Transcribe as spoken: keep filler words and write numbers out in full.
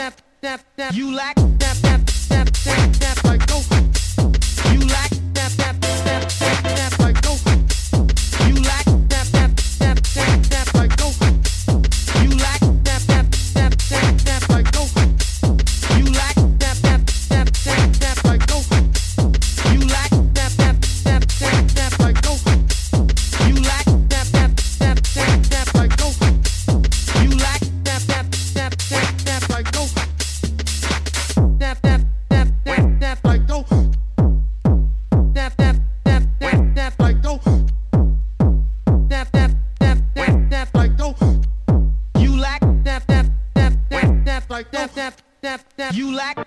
You lack that that that that that like go. You lack that that that that that like go. You lack that that that that that like go. You lack that that that that that like go. You lack that that that that that like go. You lack that that that that that like go. You lack that that that that that like go. You lack that that that that that like go. That that that that that like go. That that that that that like go. That that that that that like go. You lack that that that that that like that that that that you lack